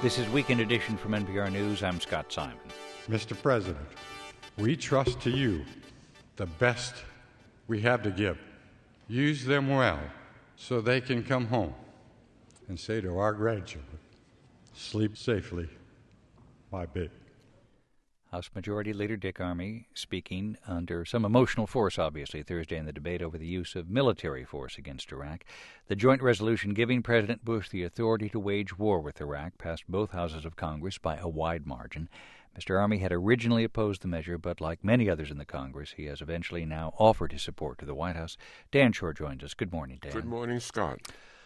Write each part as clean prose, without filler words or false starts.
This is Weekend Edition from NPR News. I'm Scott Simon. Mr. President, we trust to you the best we have to give. Use them well so they can come home and say to our grandchildren, sleep safely, my baby. House Majority Leader Dick Armey speaking under some emotional force, obviously, Thursday in the debate over the use of military force against Iraq. The joint resolution giving President Bush the authority to wage war with Iraq passed both houses of Congress by a wide margin. Mr. Armey had originally opposed the measure, but like many others in the Congress, he has eventually now offered his support to the White House. Dan Shore joins us. Good morning, Dan. Good morning, Scott.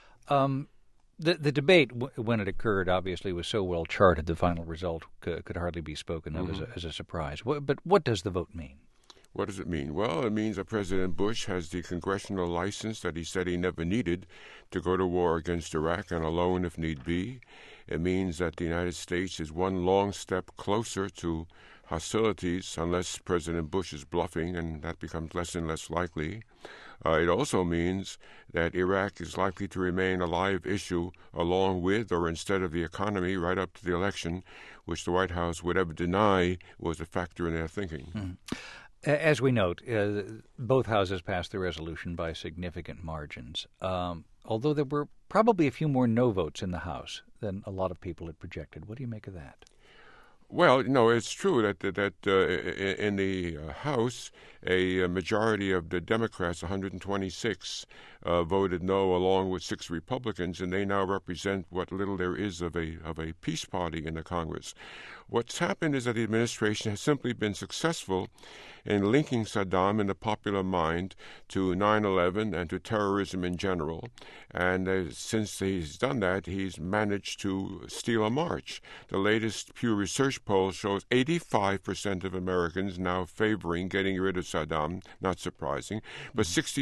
The debate, when it occurred, obviously was so well charted, the final result could hardly be spoken of as a surprise. But what does the vote mean? What does it mean? Well, it means that President Bush has the congressional license that he said he never needed to go to war against Iraq and alone if need be. It means that the United States is one long step closer to hostilities unless President Bush is bluffing, and that becomes less and less likely. It also means that Iraq is likely to remain a live issue along with or instead of the economy right up to the election, which the White House would ever deny was a factor in their thinking. As we note, both houses passed the resolution by significant margins, although there were probably a few more no votes in the House than a lot of people had projected. What do you make of that? Well, no, it's true that in the House, a majority of the Democrats, 126, voted no, along with 6 Republicans, and they now represent what little there is of a peace party in the Congress. What's happened is that the administration has simply been successful in linking Saddam in the popular mind to 9/11 and to terrorism in general. And since he's done that, he's managed to steal a march. The latest Pew Research poll shows 85% of Americans now favoring getting rid of Saddam, not surprising, but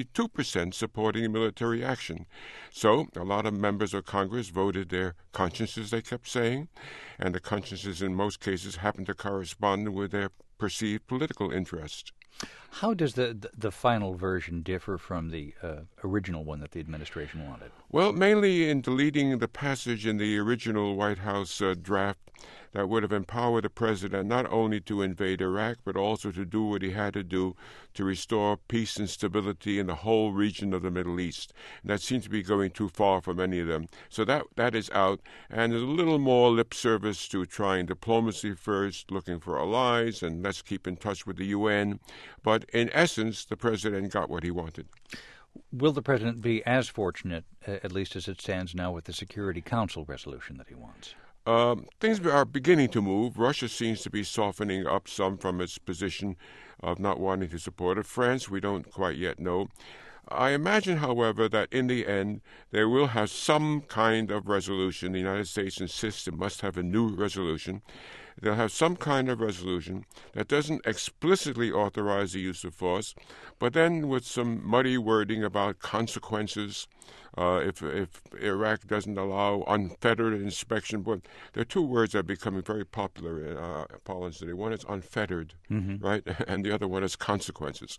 62% supporting military action. So a lot of members of Congress voted their consciences, they kept saying, and the consciences in most cases happen to correspond with their perceived political interest. How does the final version differ from the original one that the administration wanted? Well, mainly in deleting the passage in the original White House draft that would have empowered the president not only to invade Iraq, but also to do what he had to do to restore peace and stability in the whole region of the Middle East. And that seems to be going too far for many of them. So that is out, and there's a little more lip service to trying diplomacy first, looking for allies, and let's keep in touch with the UN. But in essence, the president got what he wanted. Will the president be as fortunate, at least as it stands now, with the Security Council resolution that he wants? Things are beginning to move. Russia seems to be softening up some from its position of not wanting to support it. France, we don't quite yet know. I imagine, however, that in the end, they will have some kind of resolution. The United States insists it must have a new resolution. They'll have some kind of resolution that doesn't explicitly authorize the use of force, but then with some muddy wording about consequences if Iraq doesn't allow unfettered inspection. But there are 2 words that are becoming very popular in parlance today. One is unfettered, right? And the other one is consequences.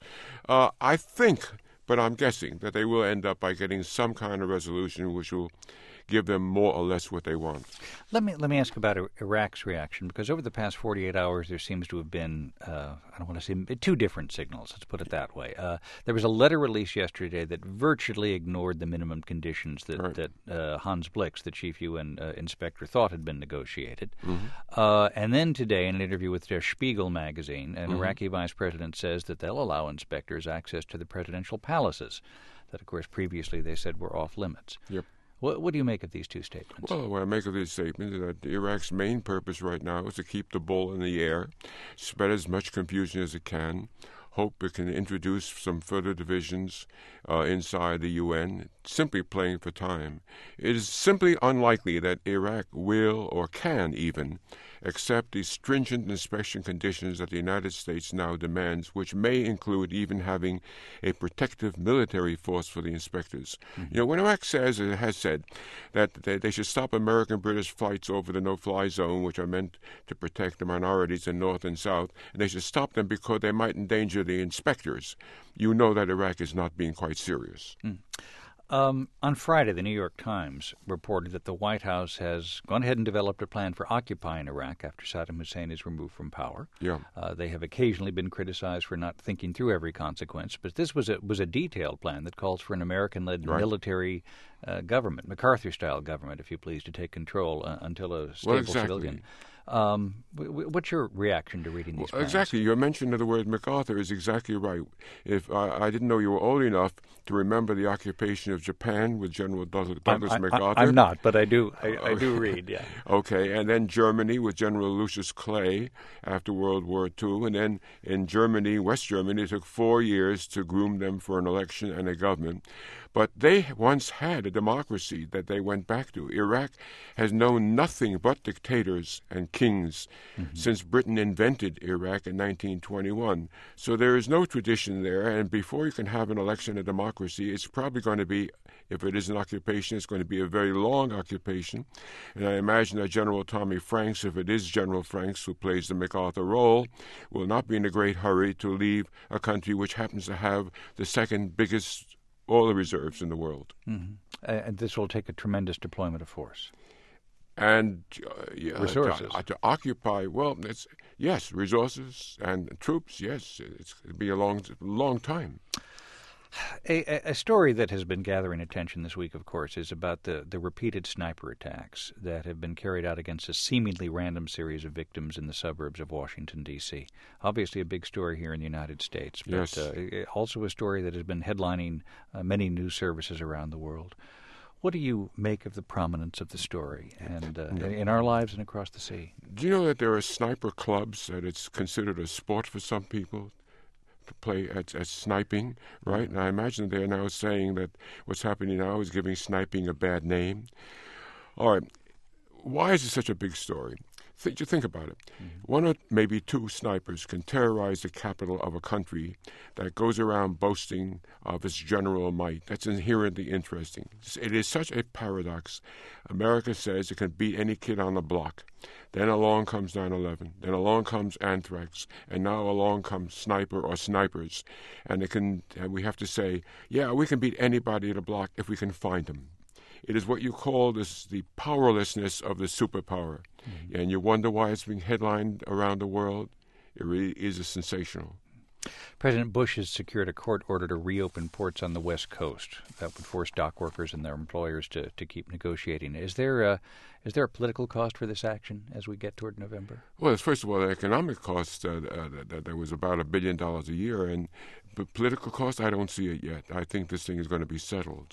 I think, but I'm guessing, that they will end up by getting some kind of resolution which will give them more or less what they want. Let me ask about Iraq's reaction, because over the past 48 hours there seems to have been, I don't want to say 2 different signals, let's put it that way. There was a letter released yesterday that virtually ignored the minimum conditions that Hans Blix, the chief UN inspector, thought had been negotiated. And then today, in an interview with Der Spiegel magazine, an Iraqi vice president says that they'll allow inspectors access to the presidential palaces that, of course, previously they said were off limits. Yep. What do you make of these 2 statements? Well, what I make of these statements is that Iraq's main purpose right now is to keep the ball in the air, spread as much confusion as it can, hope it can introduce some further divisions inside the UN, simply playing for time. It is simply unlikely that Iraq will or can even accept the stringent inspection conditions that the United States now demands, which may include even having a protective military force for the inspectors. You know, when Iraq says, it has said, that they should stop American-British flights over the no-fly zone, which are meant to protect the minorities in North and South, and they should stop them because they might endanger the inspectors, you know that Iraq is not being quite serious. On Friday, the New York Times reported that the White House has gone ahead and developed a plan for occupying Iraq after Saddam Hussein is removed from power. Yeah. They have occasionally been criticized for not thinking through every consequence, but this was a detailed plan that calls for an American-led military government, MacArthur-style government, if you please, to take control until a stable civilian. What's your reaction to reading these plans? Exactly. Your mention of the word MacArthur is exactly right. If I didn't know you were old enough to remember the occupation of Japan with General Douglas MacArthur. I'm not, but I do read, yeah. Okay, and then Germany with General Lucius Clay after World War II. And then in Germany, West Germany, it took 4 years to groom them for an election and a government. But they once had a democracy that they went back to. Iraq has known nothing but dictators and kings since Britain invented Iraq in 1921. So there is no tradition there, and before you can have an election and democracy, it's probably going to be, if it is an occupation, it's going to be a very long occupation. And I imagine that General Tommy Franks, if it is General Franks who plays the MacArthur role, will not be in a great hurry to leave a country which happens to have the second biggest oil reserves in the world. And this will take a tremendous deployment of force. And resources. To occupy, yes, resources and troops, yes. It'll be a long time. A story that has been gathering attention this week, of course, is about the repeated sniper attacks that have been carried out against a seemingly random series of victims in the suburbs of Washington, D.C. Obviously a big story here in the United States, but yes. Also a story that has been headlining many news services around the world. What do you make of the prominence of the story and in our lives and across the sea? Do you know that there are sniper clubs, that it's considered a sport for some people to play at sniping, right? And I imagine they're now saying that what's happening now is giving sniping a bad name. All right, why is it such a big story? Think about it. One or maybe two snipers can terrorize the capital of a country that goes around boasting of its general might. That's inherently interesting. It is such a paradox. America says it can beat any kid on the block. Then along comes 9/11. Then along comes anthrax. And now along comes sniper or snipers. And we have to say, yeah, we can beat anybody at the block if we can find them. It is what you call the powerlessness of the superpower. And you wonder why it's being headlined around the world. It really is sensational. President Bush has secured a court order to reopen ports on the West Coast. That would force dock workers and their employers to keep negotiating. Is there a political cost for this action as we get toward November? Well, first of all, the economic cost, that was about $1 billion a year. And the political cost, I don't see it yet. I think this thing is going to be settled.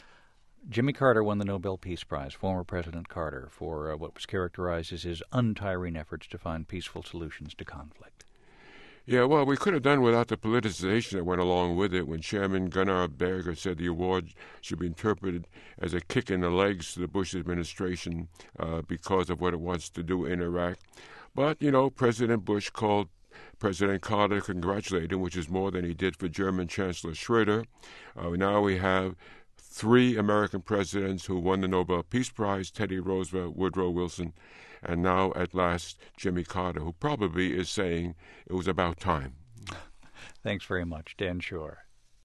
Jimmy Carter won the Nobel Peace Prize, former President Carter, for what was characterized as his untiring efforts to find peaceful solutions to conflict. Yeah, well, we could have done without the politicization that went along with it when Chairman Gunnar Berger said the award should be interpreted as a kick in the legs to the Bush administration because of what it wants to do in Iraq. But, President Bush called President Carter, congratulated him, which is more than he did for German Chancellor Schroeder. Now we have 3 American presidents who won the Nobel Peace Prize, Teddy Roosevelt, Woodrow Wilson, and now at last Jimmy Carter, who probably is saying it was about time. Thanks very much, Dan Shore.